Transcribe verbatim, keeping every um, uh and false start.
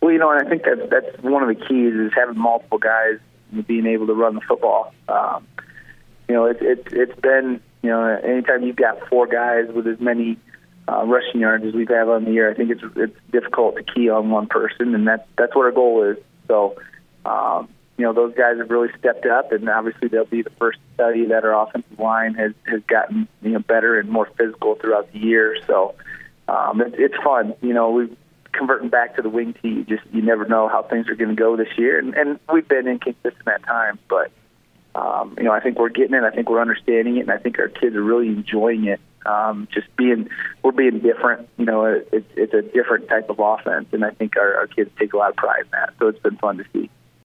Well, you know, and I think that that's one of the keys is having multiple guys and being able to run the football. Um, you know, it's it, it's been, you know, anytime you've got four guys with as many uh, rushing yards as we've had on the year, I think it's it's difficult to key on one person, and that's that's what our goal is. So, um, you know, those guys have really stepped up, and obviously they'll be the first to tell you that our offensive line has, has gotten, you know, better and more physical throughout the year. So um, it, it's fun. You know, we've converting back to the wing tee, you just you never know how things are going to go this year, and, and we've been inconsistent at times, but um, you know, I think we're getting it. I think we're understanding it, and I think our kids are really enjoying it. Um, just being, we're being different. You know, it, it's it's a different type of offense, and I think our, our kids take a lot of pride in that. So it's been fun to see.